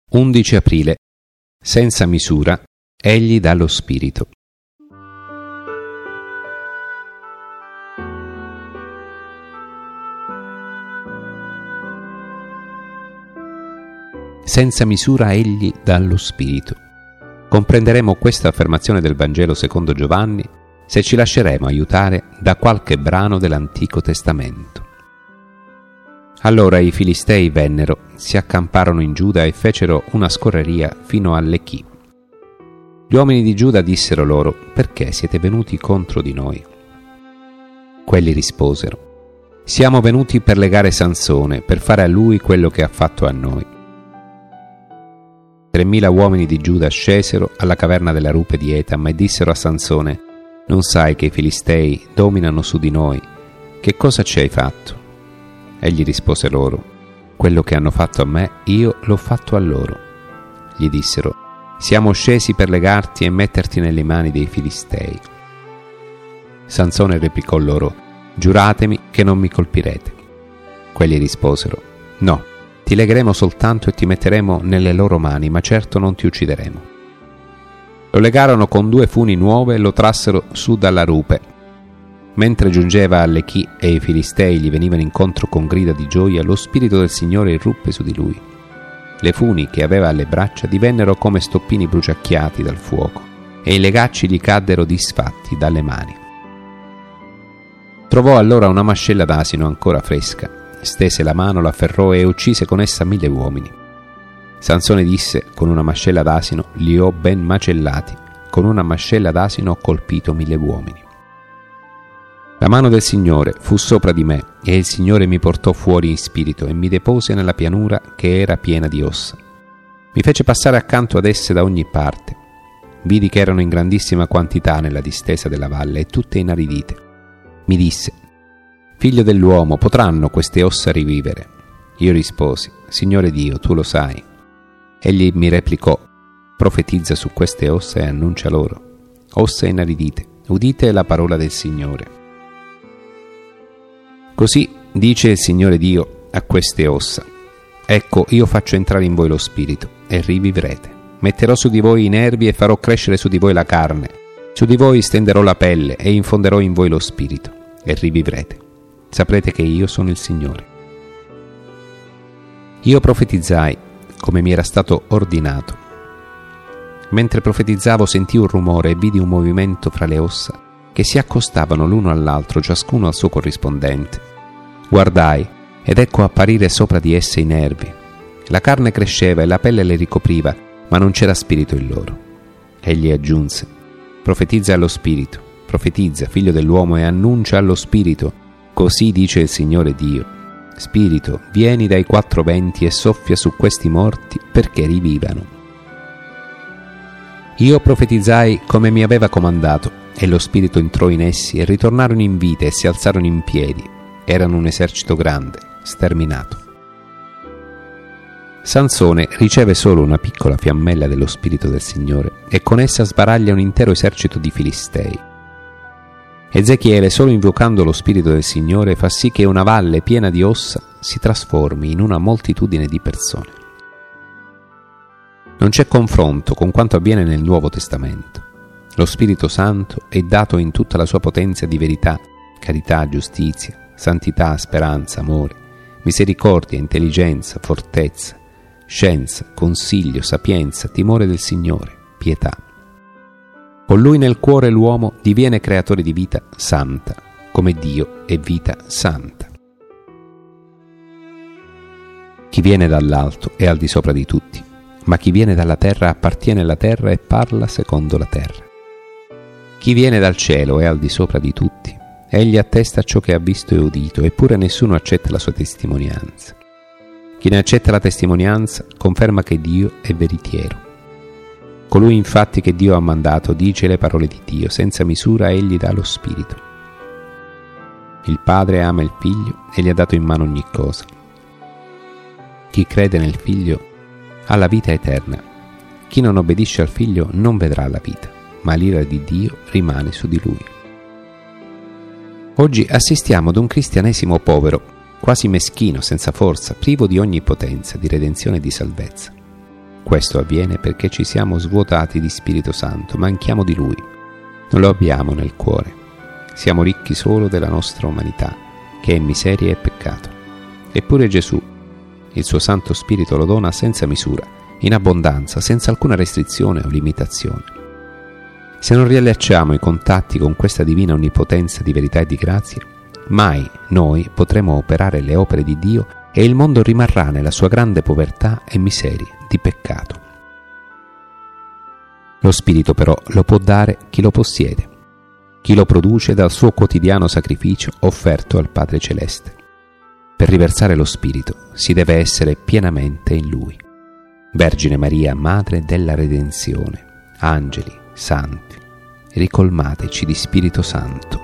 11 aprile. Senza misura, egli dà lo Spirito. Senza misura egli dà lo Spirito. Comprenderemo questa affermazione del Vangelo secondo Giovanni se ci lasceremo aiutare da qualche brano dell'Antico Testamento. Allora i Filistei vennero, si accamparono in Giuda e fecero una scorreria fino a Lechì. Gli uomini di Giuda dissero loro: «Perché siete venuti contro di noi?» Quelli risposero: «Siamo venuti per legare Sansone, per fare a lui quello che ha fatto a noi». 3.000 uomini di Giuda scesero alla caverna della rupe di Etam e dissero a Sansone: «Non sai che i Filistei dominano su di noi? Che cosa ci hai fatto?» Egli rispose loro: «Quello che hanno fatto a me, io l'ho fatto a loro». Gli dissero: «Siamo scesi per legarti e metterti nelle mani dei Filistei». Sansone replicò loro: «Giuratemi che non mi colpirete». Quelli risposero: «No, ti legheremo soltanto e ti metteremo nelle loro mani, ma certo non ti uccideremo». Lo legarono con 2 funi nuove e lo trassero su dalla rupe. Mentre giungeva a Lechì e i Filistei gli venivano incontro con grida di gioia, lo Spirito del Signore irruppe su di lui. Le funi che aveva alle braccia divennero come stoppini bruciacchiati dal fuoco e i legacci gli caddero disfatti dalle mani. Trovò allora una mascella d'asino ancora fresca, stese la mano, la afferrò e uccise con essa 1000 uomini. Sansone disse: «Con una mascella d'asino li ho ben macellati, con una mascella d'asino ho colpito 1000 uomini». La mano del Signore fu sopra di me, e il Signore mi portò fuori in spirito e mi depose nella pianura che era piena di ossa. Mi fece passare accanto ad esse da ogni parte. Vidi che erano in grandissima quantità nella distesa della valle e tutte inaridite. Mi disse: «Figlio dell'uomo, potranno queste ossa rivivere?» Io risposi: «Signore Dio, tu lo sai». Egli mi replicò: «Profetizza su queste ossa e annuncia loro: ossa inaridite, udite la parola del Signore. Così dice il Signore Dio a queste ossa: ecco, io faccio entrare in voi lo spirito e rivivrete. Metterò su di voi i nervi e farò crescere su di voi la carne. Su di voi stenderò la pelle e infonderò in voi lo spirito e rivivrete. Saprete che io sono il Signore». Io profetizzai come mi era stato ordinato. Mentre profetizzavo sentii un rumore e vidi un movimento fra le ossa che si accostavano l'uno all'altro, ciascuno al suo corrispondente. Guardai, ed ecco apparire sopra di esse i nervi. La carne cresceva e la pelle le ricopriva, ma non c'era spirito in loro. Egli aggiunse: «Profetizza allo spirito, profetizza, figlio dell'uomo, e annuncia allo spirito: così dice il Signore Dio: Spirito, vieni dai 4 venti e soffia su questi morti perché rivivano». Io profetizzai come mi aveva comandato, e lo spirito entrò in essi e ritornarono in vita e si alzarono in piedi. Erano un esercito grande, sterminato. Sansone riceve solo una piccola fiammella dello Spirito del Signore e con essa sbaraglia un intero esercito di Filistei. Ezechiele, solo invocando lo Spirito del Signore, fa sì che una valle piena di ossa si trasformi in una moltitudine di persone. Non c'è confronto con quanto avviene nel Nuovo Testamento. Lo Spirito Santo è dato in tutta la sua potenza di verità, carità, giustizia, santità, speranza, amore, misericordia, intelligenza, fortezza, scienza, consiglio, sapienza, timore del Signore, pietà. Con Lui nel cuore l'uomo diviene creatore di vita santa, come Dio è vita santa. Chi viene dall'alto è al di sopra di tutti, ma chi viene dalla terra appartiene alla terra e parla secondo la terra. Chi viene dal cielo è al di sopra di tutti, egli attesta ciò che ha visto e udito, eppure nessuno accetta la sua testimonianza. Chi ne accetta la testimonianza conferma che Dio è veritiero. Colui infatti che Dio ha mandato dice le parole di Dio, senza misura egli dà lo Spirito. Il Padre ama il Figlio e gli ha dato in mano ogni cosa. Chi crede nel Figlio ha la vita eterna. Chi non obbedisce al Figlio non vedrà la vita, ma l'ira di Dio rimane su di lui. Oggi assistiamo ad un cristianesimo povero, quasi meschino, senza forza, privo di ogni potenza di redenzione e di salvezza. Questo avviene perché ci siamo svuotati di Spirito Santo, manchiamo di Lui, non lo abbiamo nel cuore. Siamo ricchi solo della nostra umanità, che è miseria e peccato. Eppure Gesù, il suo Santo Spirito, lo dona senza misura, in abbondanza, senza alcuna restrizione o limitazione. Se non riallacciamo i contatti con questa divina onnipotenza di verità e di grazia, mai noi potremo operare le opere di Dio e il mondo rimarrà nella sua grande povertà e miseria di peccato. Lo Spirito però lo può dare chi lo possiede, chi lo produce dal suo quotidiano sacrificio offerto al Padre Celeste. Per riversare lo Spirito si deve essere pienamente in Lui. Vergine Maria, Madre della Redenzione, angeli, santi, ricolmateci di Spirito Santo.